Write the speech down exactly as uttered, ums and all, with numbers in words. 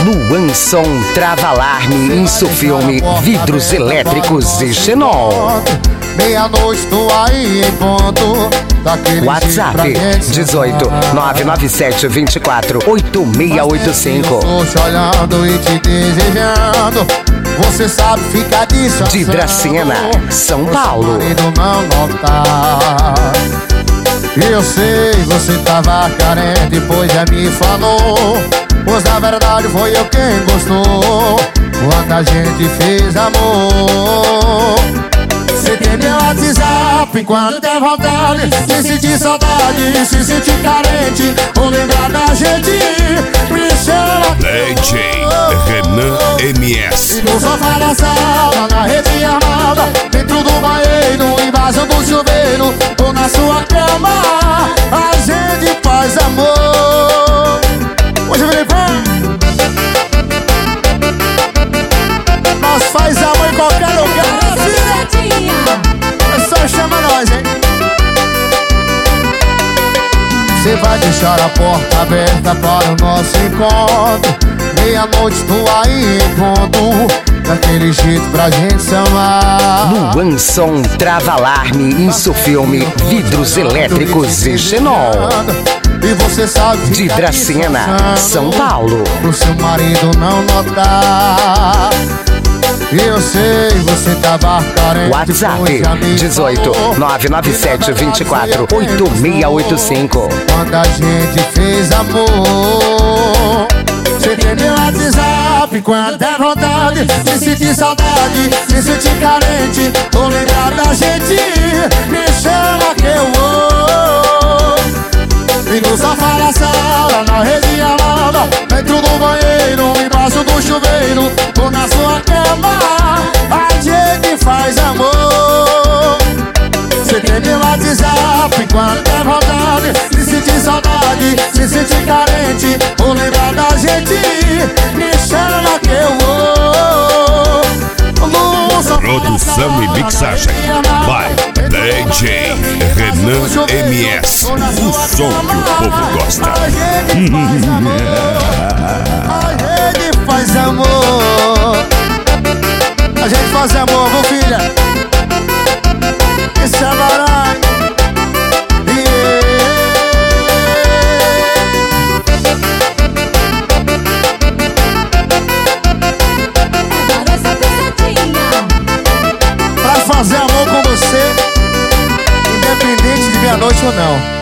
Luanson Trava-Alarme, Insufilme, vidros elétricos e xenol. Meia-noite tô aí em ponto. WhatsApp dezoito nove nove sete dois quatro oito seis oito cinco. Tô te olhando e te desejando. Você sabe ficar disso. De Dracena, São Paulo. Não notar. Eu sei, você tava carente, pois já me falou. Pois na verdade foi eu quem gostou quando a gente fez amor. Você tem meu WhatsApp quando der vontade. Se sentir saudade, se sentir carente, ou lembrar da gente, me chama. D J Renan M S. E no sofá da sala, na rede armada, dentro do banheiro, embaixo do chuveiro, ou na sua cama, a gente faz amor. Hoje eu falei, nós faz amor em qualquer lugar. É só chama nós, hein? Você vai deixar a porta aberta para o nosso encontro. Meia-noite tô aí em ponto, daquele jeito pra gente se amar. Luanson Trava-Alarme, Insufilme, vidros elétricos e xenol. E você sabe De Dracena, São Paulo. pro seu marido não notar. Eu sei, você tava carente. WhatsApp dezoito nove nove sete dois quatro oito seis oito cinco. Quando a gente fez amor. Você tem meu WhatsApp quando der vontade. Se sentir saudade, se sentir carente, ou lembrar da gente, me chama que eu vou. E no sofá da sala, na rede armada, dentro do banheiro, embaixo do chuveiro, ou na sua cama, a gente faz amor. Você tem meu WhatsApp quando der vontade. Se sentir saudade, se sentir carente, ou lembrar da gente, me chama que eu vou. Produção e mixagem by D J Renan M S. O som que o povo gosta. A gente faz amor. A gente faz amor. A gente faz amor, viu, filha? Isso é baralho. Pra fazer amor com você, independente de meia-noite ou não.